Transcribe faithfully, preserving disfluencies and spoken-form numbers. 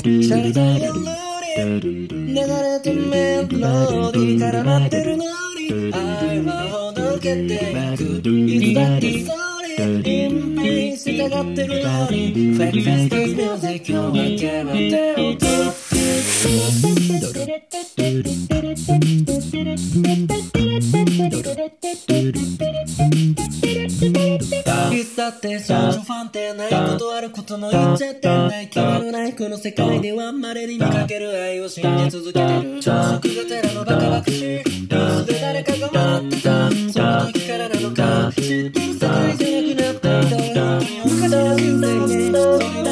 シャレたい夜に流れてメロディー絡まってるのに愛はほどけていくいつだってそれ隠蔽したがってるように Fake Fast Music 今日は決まっておくいつだって少女ファンってないことあることの言っちゃってない決まらないこの世界では稀に見かける愛を信じ続けてる朝食がてらのバカバカしいニュースで誰かが待ってたその時からなのか知ってる世界じゃなくなっていた本当におかしな人生でそういう